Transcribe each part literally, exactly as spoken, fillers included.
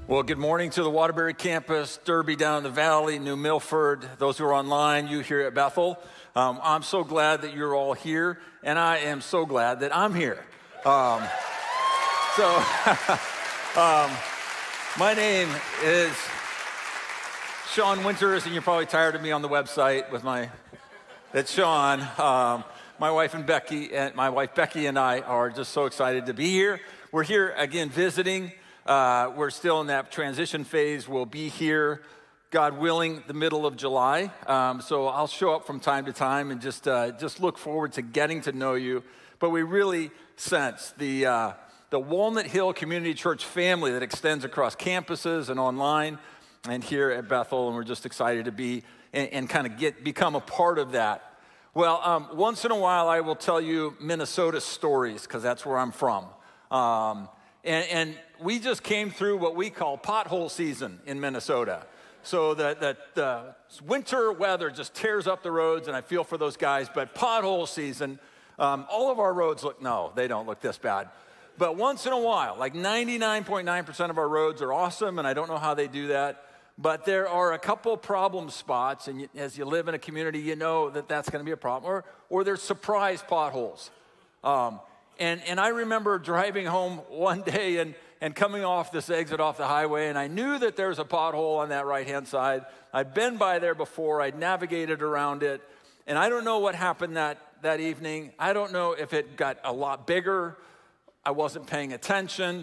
Well, good morning to the Waterbury campus, Derby down in the valley, New Milford, those who are online, you here at Bethel. Um, I'm so glad that you're all here, and I am so glad that I'm here. Um, so, um, my name is Sean Winters, and you're probably tired of me on the website with my, it's Sean. Um, my wife and Becky, and my wife Becky and I are just so excited to be here. We're here again visiting. Uh, we're still in that transition phase. We'll be here, God willing, the middle of July. Um, so I'll show up from time to time and just uh, just look forward to getting to know you. But we really sense the uh, the Walnut Hill Community Church family that extends across campuses and online and here at Bethel, and we're just excited to be and, and kind of get become a part of that. Well, um, once in a while, I will tell you Minnesota stories because that's where I'm from. Um, And, and we just came through what we call pothole season in Minnesota. So the, the, the winter weather just tears up the roads, and I feel for those guys. But pothole season, um, all of our roads look, no, they don't look this bad. But once in a while, like ninety-nine point nine percent of our roads are awesome, and I don't know how they do that. But there are a couple problem spots, and you, as you live in a community, you know that that's going to be a problem. Or, or there's surprise potholes. Um, And, and I remember driving home one day and, and coming off this exit off the highway, and I knew that there was a pothole on that right-hand side. I'd been by there before. I'd navigated around it, and I don't know what happened that, that evening. I don't know if it got a lot bigger. I wasn't paying attention.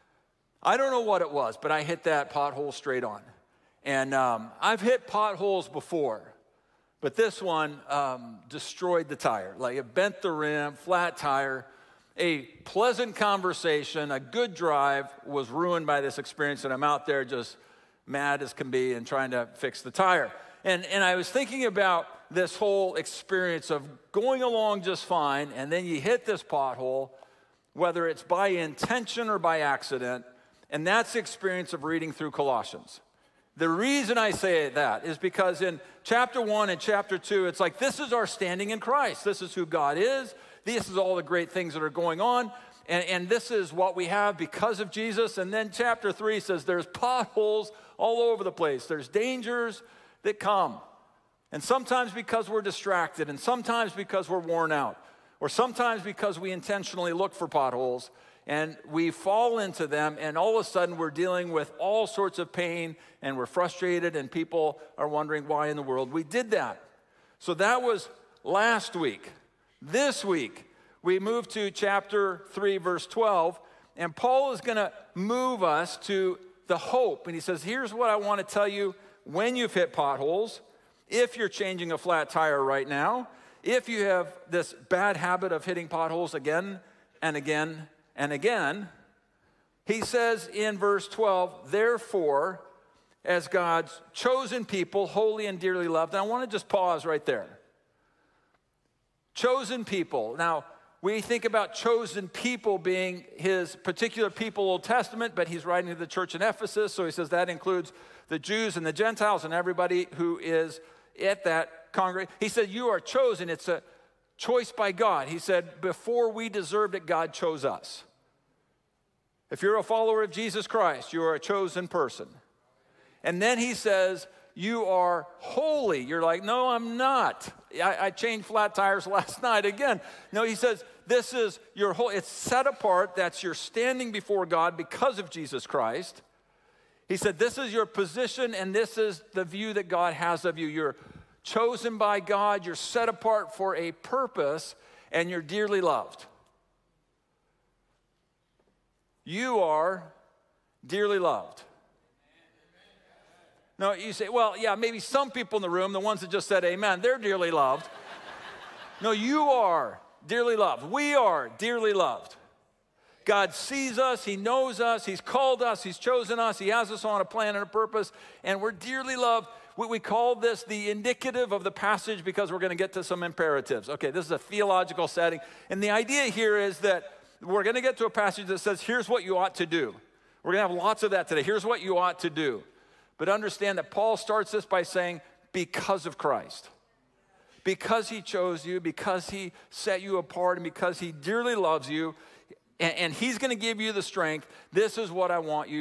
I don't know what it was, but I hit that pothole straight on. And um, I've hit potholes before, but this one um, destroyed the tire. Like it bent the rim, flat tire. A pleasant conversation, a good drive was ruined by this experience, and I'm out there just mad as can be and trying to fix the tire. And, and I was thinking about this whole experience of going along just fine, and then you hit this pothole, whether it's by intention or by accident, and that's the experience of reading through Colossians. The reason I say that is because in chapter one and chapter two, it's like this is our standing in Christ. This is who God is. This is all the great things that are going on, and, and this is what we have because of Jesus. And then chapter three says there's potholes all over the place. There's dangers that come, and sometimes because we're distracted, and sometimes because we're worn out, or sometimes because we intentionally look for potholes, and we fall into them, and all of a sudden we're dealing with all sorts of pain, and we're frustrated, and people are wondering why in the world we did that. So that was last week. This week, we move to chapter three, verse twelve, and Paul is going to move us to the hope. And he says, here's what I want to tell you when you've hit potholes, if you're changing a flat tire right now, if you have this bad habit of hitting potholes again and again and again. He says in verse twelve, therefore, as God's chosen people, holy and dearly loved. And I want to just pause right there. Chosen people. Now, we think about chosen people being his particular people, Old Testament, but he's writing to the church in Ephesus, so he says that includes the Jews and the Gentiles and everybody who is at that congregation. He said, you are chosen. It's a choice by God. He said, before we deserved it, God chose us. If you're a follower of Jesus Christ, you are a chosen person. And then he says, you are holy. You're like, no, I'm not. I, I changed flat tires last night again. No, he says, this is your whole, it's set apart. That's your standing before God because of Jesus Christ. He said, this is your position, and this is the view that God has of you. You're chosen by God. You're set apart for a purpose, and you're dearly loved. You are dearly loved. No, you say, well, yeah, maybe some people in the room, the ones that just said amen, they're dearly loved. No, you are dearly loved. We are dearly loved. God sees us. He knows us. He's called us. He's chosen us. He has us on a plan and a purpose, and we're dearly loved. We, we call this the indicative of the passage because we're going to get to some imperatives. Okay, this is a theological setting, and the idea here is that we're going to get to a passage that says, here's what you ought to do. We're going to have lots of that today. Here's what you ought to do. But understand that Paul starts this by saying, because of Christ. Because he chose you, because he set you apart, and because he dearly loves you, and, and he's going to give you the strength, this is what I want you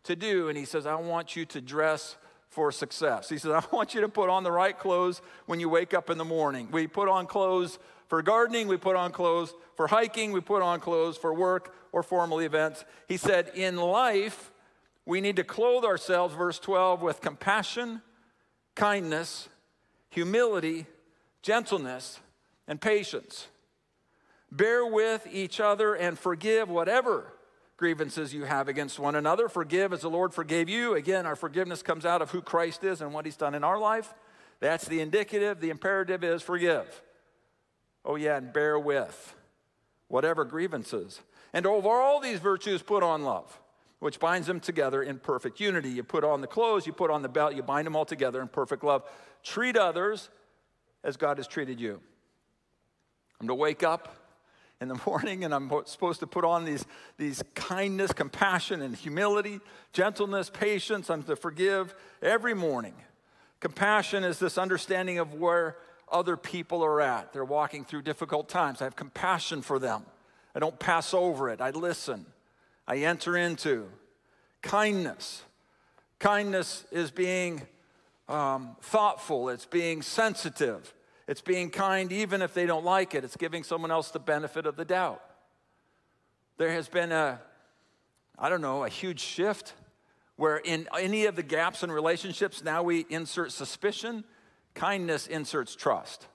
to do. And he says, I want you to dress for success. He says, I want you to put on the right clothes when you wake up in the morning. We put on clothes for gardening, we put on clothes for hiking, we put on clothes for work or formal events. He said, in life, we need to clothe ourselves, verse twelve, with compassion, kindness, humility, gentleness, and patience. Bear with each other and forgive whatever grievances you have against one another. Forgive as the Lord forgave you. Again, our forgiveness comes out of who Christ is and what he's done in our life. That's the indicative. The imperative is forgive. Oh yeah, and bear with whatever grievances. And over all these virtues, put on love, which binds them together in perfect unity. You put on the clothes, you put on the belt, you bind them all together in perfect love. Treat others as God has treated you. I'm to wake up in the morning and I'm supposed to put on these, these kindness, compassion, and humility, gentleness, patience. I'm to forgive every morning. Compassion is this understanding of where other people are at. They're walking through difficult times. I have compassion for them. I don't pass over it. I listen. I enter into. Kindness. Kindness is being um, thoughtful. It's being sensitive. It's being kind even if they don't like it. It's giving someone else the benefit of the doubt. There has been a, I don't know, a huge shift where in any of the gaps in relationships, now we insert suspicion. Kindness inserts trust.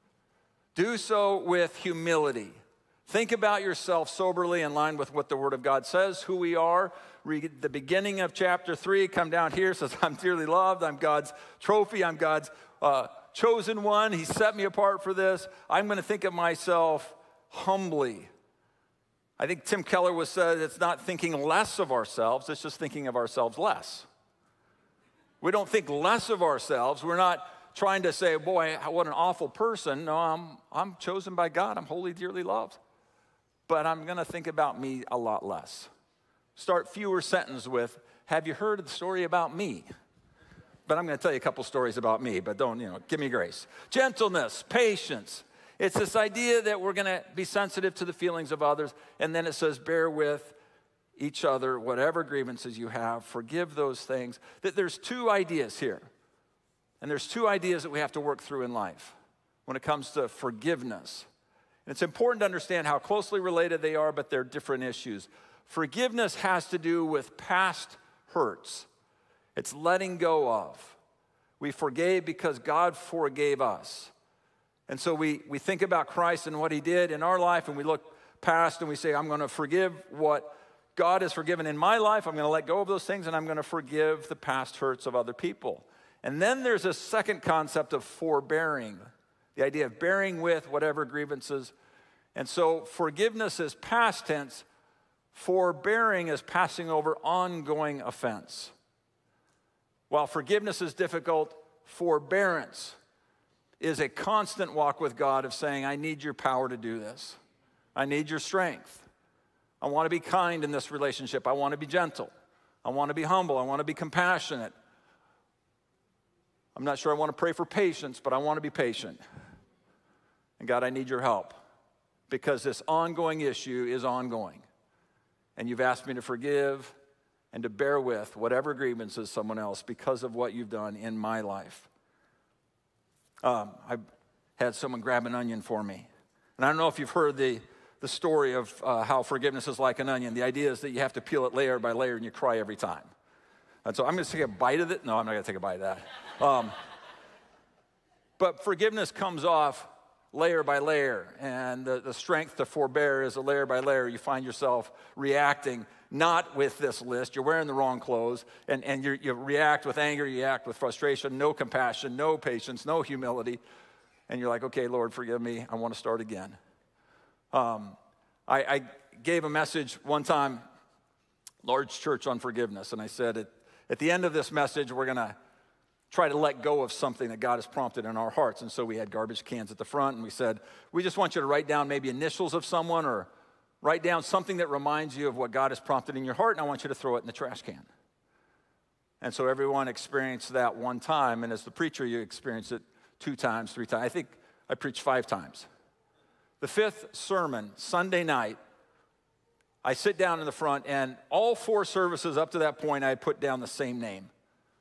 Do so with humility. Think about yourself soberly in line with what the Word of God says, who we are. Read the beginning of chapter three, come down here, says, I'm dearly loved, I'm God's trophy, I'm God's uh, chosen one. He set me apart for this. I'm going to think of myself humbly. I think Tim Keller was said, it's not thinking less of ourselves, it's just thinking of ourselves less. We don't think less of ourselves. We're not trying to say, boy, what an awful person. No, I'm, I'm chosen by God. I'm wholly, dearly loved. But I'm going to think about me a lot less. Start fewer sentences with, have you heard of the story about me? But I'm going to tell you a couple stories about me, but don't, you know, give me grace. Gentleness, patience. It's this idea that we're going to be sensitive to the feelings of others. And then it says, bear with each other, whatever grievances you have, forgive those things. That there's two ideas here. And there's two ideas that we have to work through in life when it comes to forgiveness. And it's important to understand how closely related they are, but they're different issues. Forgiveness has to do with past hurts. It's letting go of. We forgave because God forgave us. And so we, we think about Christ and what he did in our life, and we look past and we say, I'm going to forgive what God has forgiven in my life. I'm going to let go of those things, and I'm going to forgive the past hurts of other people. And then there's a second concept of forbearing, the idea of bearing with whatever grievances. And so forgiveness is past tense. Forbearing is passing over ongoing offense. While forgiveness is difficult, forbearance is a constant walk with God of saying, I need your power to do this. I need your strength. I want to be kind in this relationship. I want to be gentle. I want to be humble. I want to be compassionate. I'm not sure I want to pray for patience, but I want to be patient. And God, I need your help because this ongoing issue is ongoing. And you've asked me to forgive and to bear with whatever grievances someone else because of what you've done in my life. Um, I had someone grab an onion for me. And I don't know if you've heard the, the story of uh, how forgiveness is like an onion. The idea is that you have to peel it layer by layer and you cry every time. And so I'm going to take a bite of it. No, I'm not going to take a bite of that. Um, but forgiveness comes off layer by layer, and the, the strength to forbear is a layer by layer. You find yourself reacting not with this list. You're wearing the wrong clothes, and, and you you react with anger, you act with frustration, no compassion, no patience, no humility. And you're like, okay, Lord, forgive me. I want to start again. Um, I, I gave a message one time, large church on forgiveness, and I said, at, at the end of this message, we're going to try to let go of something that God has prompted in our hearts. And so we had garbage cans at the front, and we said, we just want you to write down maybe initials of someone or write down something that reminds you of what God has prompted in your heart, and I want you to throw it in the trash can. And so everyone experienced that one time, and as the preacher, you experience it two times, three times. I think I preached five times. The fifth sermon, Sunday night, I sit down in the front, and all four services up to that point, I had put down the same name.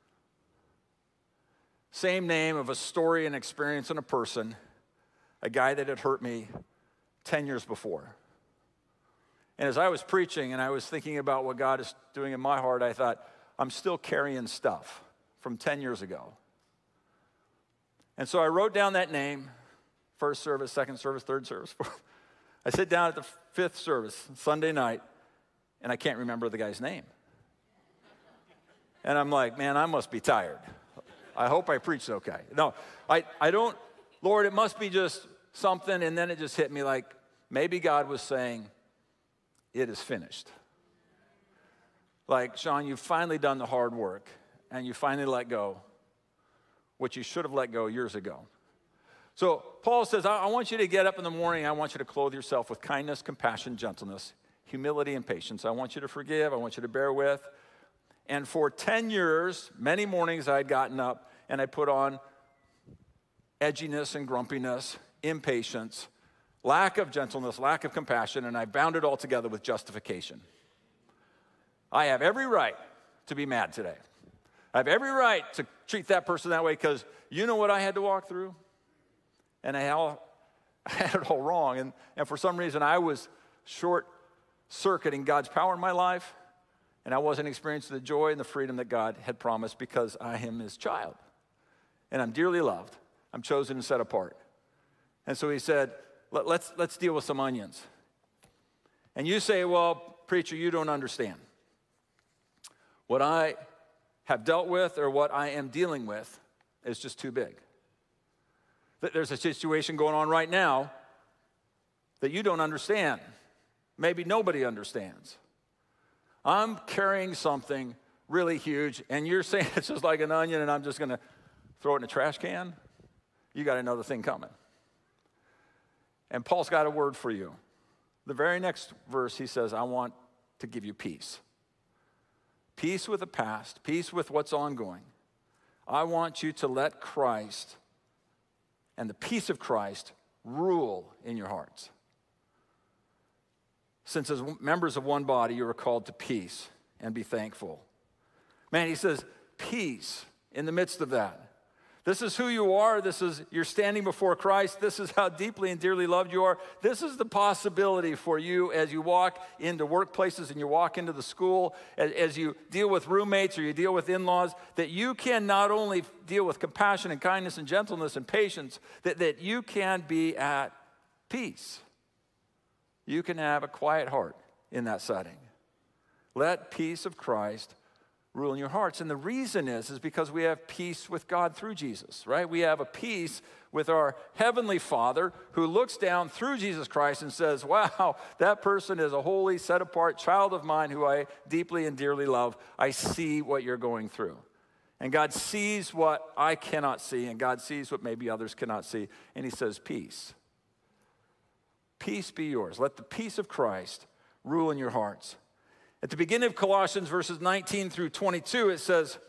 Same name of a story and experience and a person, a guy that had hurt me ten years before. And as I was preaching and I was thinking about what God is doing in my heart, I thought, I'm still carrying stuff from ten years ago. And so I wrote down that name, first service, second service, third service. I sit down at the fifth service, Sunday night, and I can't remember the guy's name. And I'm like, man, I must be tired. I hope I preached okay. No, I, I don't, Lord, it must be just something. And then it just hit me like maybe God was saying, it is finished. Like, Sean, you've finally done the hard work and you finally let go what you should have let go years ago. So Paul says, I, I want you to get up in the morning. I want you to clothe yourself with kindness, compassion, gentleness, humility, and patience. I want you to forgive. I want you to bear with. And for ten years, many mornings I had gotten up and I put on edginess and grumpiness, impatience, lack of gentleness, lack of compassion, and I bound it all together with justification. I have every right to be mad today. I have every right to treat that person that way because you know what I had to walk through? And I, all, I had it all wrong. And, and for some reason, I was short-circuiting God's power in my life. And I wasn't experiencing the joy and the freedom that God had promised because I am his child. And I'm dearly loved. I'm chosen and set apart. And so he said, Let, let's, let's deal with some onions. And you say, well, preacher, you don't understand. What I have dealt with or what I am dealing with is just too big. There's a situation going on right now that you don't understand. Maybe nobody understands. I'm carrying something really huge, and you're saying it's just like an onion, and I'm just going to throw it in a trash can? You got another thing coming. And Paul's got a word for you. The very next verse, he says, I want to give you peace. Peace with the past, peace with what's ongoing. I want you to let Christ and the peace of Christ rule in your hearts. Since as members of one body, you are called to peace and be thankful. Man, he says, peace in the midst of that. This is who you are. This is, you're standing before Christ. This is how deeply and dearly loved you are. This is the possibility for you as you walk into workplaces and you walk into the school, as, as you deal with roommates or you deal with in-laws, that you can not only deal with compassion and kindness and gentleness and patience, that, that you can be at peace. You can have a quiet heart in that setting. Let peace of Christ rule in your hearts. And the reason is, is because we have peace with God through Jesus, right? We have a peace with our Heavenly Father who looks down through Jesus Christ and says, wow, that person is a holy, set-apart child of mine who I deeply and dearly love. I see what you're going through. And God sees what I cannot see, and God sees what maybe others cannot see. And he says, peace. Peace be yours. Let the peace of Christ rule in your hearts. At the beginning of Colossians verses nineteen through twenty-two, it says,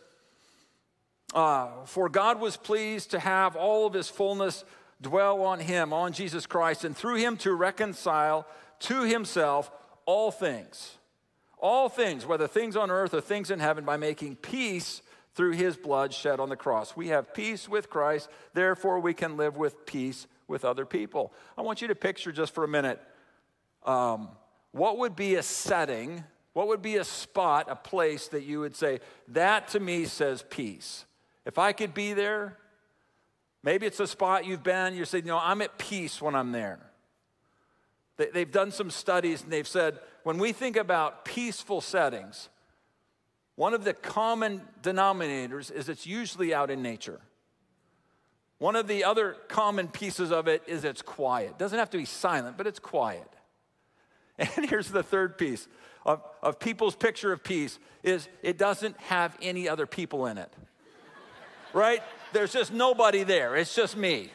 uh, for God was pleased to have all of his fullness dwell on him, on Jesus Christ, and through him to reconcile to himself all things. All things, whether things on earth or things in heaven, by making peace through his blood shed on the cross. We have peace with Christ, therefore we can live with peace with other people. I want you to picture just for a minute, um, what would be a setting, what would be a spot, a place that you would say, that to me says peace. If I could be there, maybe it's a spot you've been, you're saying, you know, I'm at peace when I'm there. They, they've done some studies and they've said, when we think about peaceful settings, one of the common denominators is it's usually out in nature. One of the other common pieces of it is it's quiet. It doesn't have to be silent, but it's quiet. And here's the third piece of, of people's picture of peace is it doesn't have any other people in it. Right? There's just nobody there. It's just me.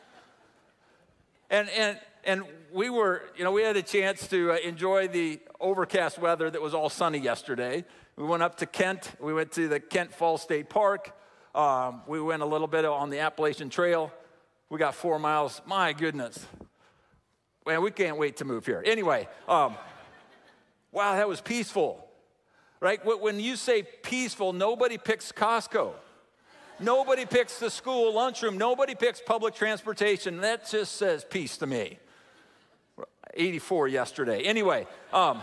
And and and we were, you know, we had a chance to uh, enjoy the overcast weather that was all sunny yesterday. We went up to Kent. We went to the Kent Falls State Park. Um, we went a little bit on the Appalachian Trail. We got four miles. My goodness. Man, we can't wait to move here. Anyway, um, Wow, that was peaceful, right? When you say peaceful, nobody picks Costco. Nobody picks the school lunchroom. Nobody picks public transportation. That just says peace to me. eighty-four yesterday. Anyway, um,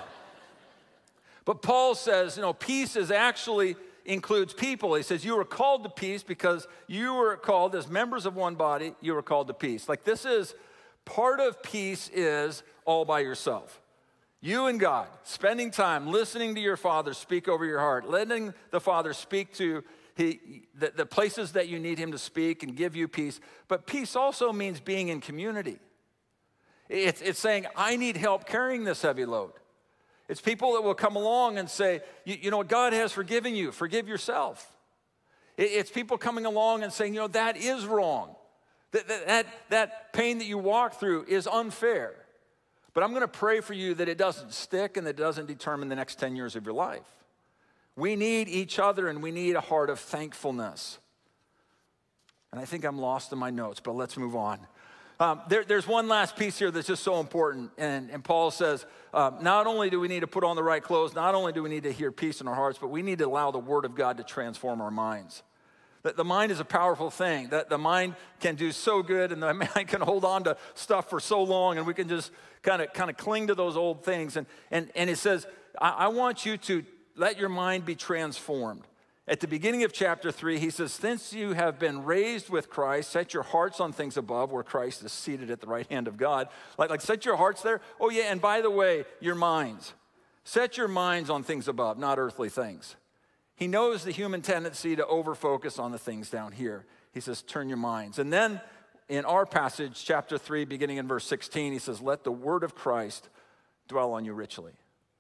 but Paul says, you know, peace is actually includes people. He says, you were called to peace because you were called as members of one body, you were called to peace. Like this is, part of peace is all by yourself. You and God, spending time listening to your Father speak over your heart, letting the Father speak to he, the, the places that you need him to speak and give you peace. But peace also means being in community. It's, it's saying, I need help carrying this heavy load. It's people that will come along and say, you, you know what, God has forgiven you, forgive yourself. It, it's people coming along and saying, you know, that is wrong. That, that, that, that pain that you walk through is unfair. But I'm going to pray for you that it doesn't stick and that it doesn't determine the next ten years of your life. We need each other and we need a heart of thankfulness. And I think I'm lost in my notes, but let's move on. Um, there, there's one last piece here that's just so important. And, and Paul says, uh, not only do we need to put on the right clothes, not only do we need to hear peace in our hearts, but we need to allow the Word of God to transform our minds. That the mind is a powerful thing. That the mind can do so good, and the mind can hold on to stuff for so long, and we can just kind of kind of cling to those old things. And and and it says, I, I want you to let your mind be transformed. At the beginning of chapter three, he says, since you have been raised with Christ, set your hearts on things above where Christ is seated at the right hand of God. Like, like set your hearts there. Oh yeah, and by the way, your minds. Set your minds on things above, not earthly things. He knows the human tendency to overfocus on the things down here. He says, turn your minds. And then in our passage, chapter three, beginning in verse sixteen, he says, let the word of Christ dwell on you richly.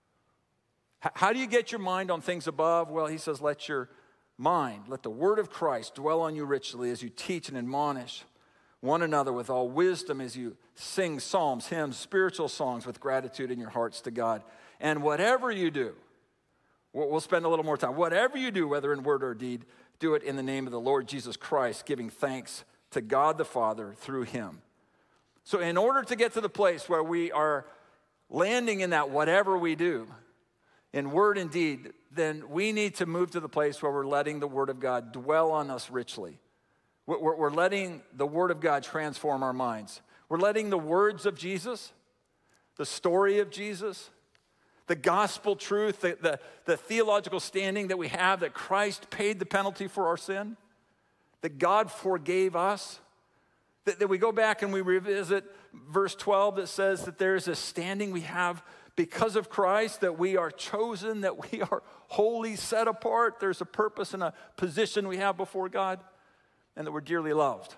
H- how do you get your mind on things above? Well, he says, let your mind, let the word of Christ dwell on you richly as you teach and admonish one another with all wisdom as you sing psalms, hymns, spiritual songs with gratitude in your hearts to God. And whatever you do, we'll spend a little more time. Whatever you do, whether in word or deed, do it in the name of the Lord Jesus Christ, giving thanks to God the Father through him. So in order to get to the place where we are landing in that whatever we do, in word and deed, then we need to move to the place where we're letting the Word of God dwell on us richly. We're, we're letting the Word of God transform our minds. We're letting the words of Jesus, the story of Jesus, the gospel truth, the, the, the theological standing that we have, that Christ paid the penalty for our sin, that God forgave us, that, that we go back and we revisit verse twelve that says that there is a standing we have because of Christ, that we are chosen, that we are wholly set apart. There's a purpose and a position we have before God, and that we're dearly loved.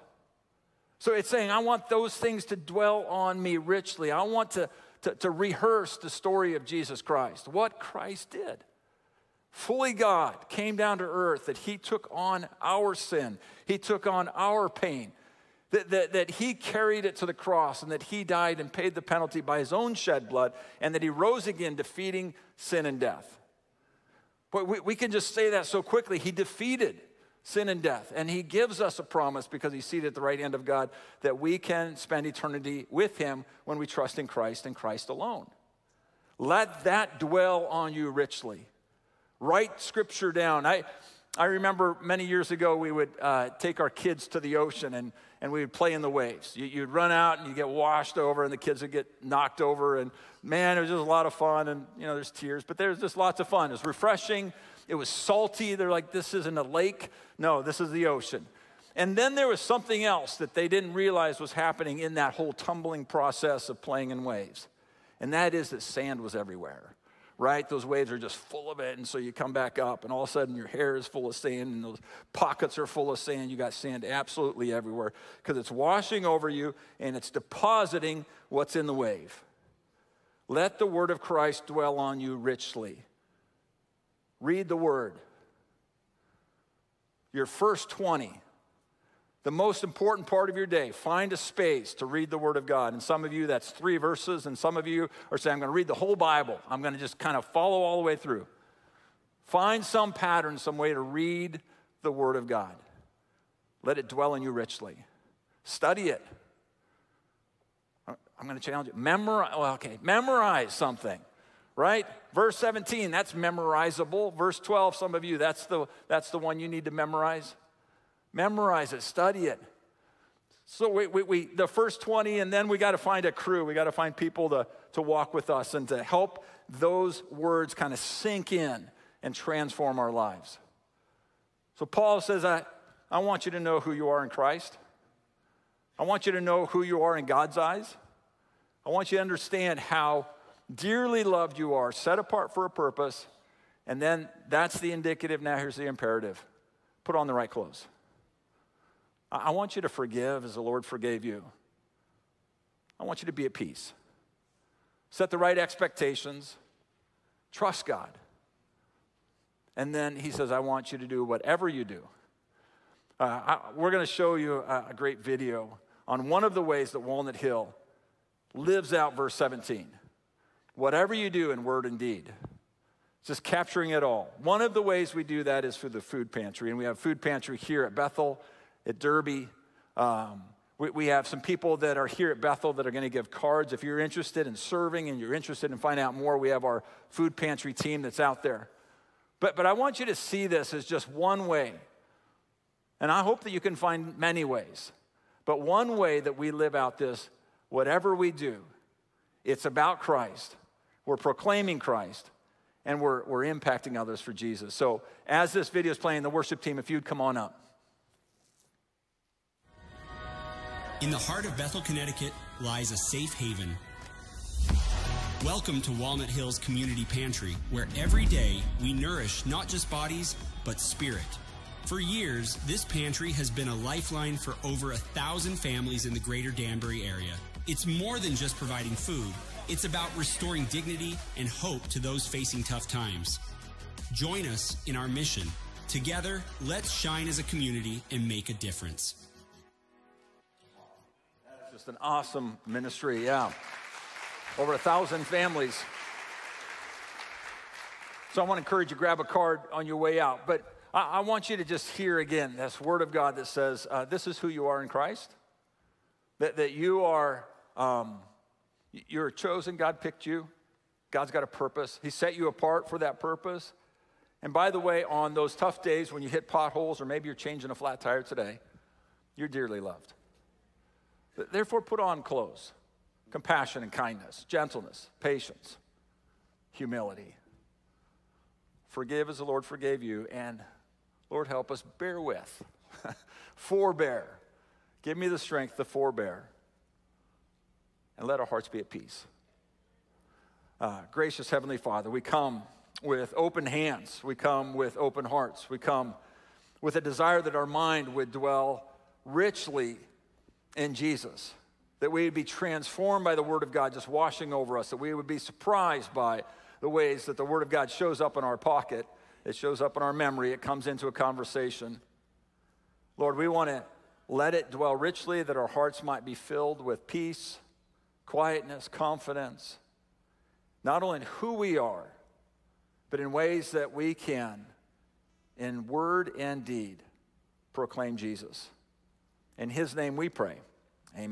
So it's saying, I want those things to dwell on me richly. I want to, to, to rehearse the story of Jesus Christ, what Christ did. Fully God came down to earth, that he took on our sin. He took on our pain. That, that, that he carried it to the cross and that he died and paid the penalty by his own shed blood, and that he rose again, defeating sin and death. But we, we can just say that so quickly. He defeated sin and death, and he gives us a promise because he's seated at the right hand of God that we can spend eternity with him when we trust in Christ and Christ alone. Let that dwell on you richly. Write scripture down. I, I remember many years ago we would uh, take our kids to the ocean and And we would play in the waves. You, you'd run out and you get washed over, and the kids would get knocked over. And man, it was just a lot of fun. And you know, there's tears, but there's just lots of fun. It was refreshing. It was salty. They're like, this isn't a lake. No, this is the ocean. And then there was something else that they didn't realize was happening in that whole tumbling process of playing in waves. And that is that sand was everywhere. Right? Those waves are just full of it, and so you come back up, and all of a sudden your hair is full of sand, and those pockets are full of sand. You got sand absolutely everywhere because it's washing over you, and it's depositing what's in the wave. Let the word of Christ dwell on you richly. Read the word. Your first twenty, the most important part of your day, find a space to read the Word of God. And some of you, that's three verses, and some of you are saying, I'm going to read the whole Bible. I'm going to just kind of follow all the way through. Find some pattern, some way to read the Word of God. Let it dwell in you richly. Study it. I'm going to challenge you. Memorize, well, okay, memorize something. right? Verse seventeen, that's memorizable. Verse twelve, some of you, that's the, that's the one you need to memorize. Memorize it, study it. So we, we, we the first twenty, and then we got to find a crew. We got to find people to, to walk with us and to help those words kind of sink in and transform our lives. So Paul says, I, I want you to know who you are in Christ. I want you to know who you are in God's eyes. I want you to understand how dearly loved you are, set apart for a purpose. And then that's the indicative. Now here's the imperative. Put on the right clothes. I want you to forgive as the Lord forgave you. I want you to be at peace. Set the right expectations. Trust God. And then he says, I want you to do whatever you do. Uh, I, we're going to show you a, a great video on one of the ways that Walnut Hill lives out verse seventeen. Whatever you do in word and deed. Just capturing it all. One of the ways we do that is through the food pantry. And we have food pantry here at Bethel, at Derby. Um, we, we have some people that are here at Bethel that are going to give cards. If you're interested in serving and you're interested in finding out more, we have our food pantry team that's out there. But, but I want you to see this as just one way. And I hope that you can find many ways. But one way that we live out this, whatever we do, it's about Christ. We're proclaiming Christ. And we're, we're impacting others for Jesus. So as this video is playing, the worship team, if you'd come on up. In the heart of Bethel, Connecticut, lies a safe haven. Welcome to Walnut Hills Community Pantry, where every day we nourish not just bodies, but spirit. For years, this pantry has been a lifeline for over a thousand families in the greater Danbury area. It's more than just providing food. It's about restoring dignity and hope to those facing tough times. Join us in our mission. Together, let's shine as a community and make a difference. That's just an awesome ministry, yeah. Over a thousand families. So I want to encourage you to grab a card on your way out. But I, I want you to just hear again this word of God that says, uh, this is who you are in Christ. That, that you are, um, you're chosen. God picked you. God's got a purpose. He set you apart for that purpose. And by the way, on those tough days when you hit potholes or maybe you're changing a flat tire today, you're dearly loved. Therefore, put on clothes. Compassion and kindness, gentleness, patience, humility. Forgive as the Lord forgave you, and Lord, help us bear with. Forbear. Give me the strength to forbear. And let our hearts be at peace. Uh, gracious Heavenly Father, we come with open hands. We come with open hearts. We come with a desire that our mind would dwell richly in Jesus. That we would be transformed by the Word of God just washing over us. That we would be surprised by the ways that the Word of God shows up in our pocket. It shows up in our memory. It comes into a conversation. Lord, we want to let it dwell richly, that our hearts might be filled with peace, quietness, confidence. Not only in who we are, but in ways that we can, in word and deed, proclaim Jesus. In His name we pray.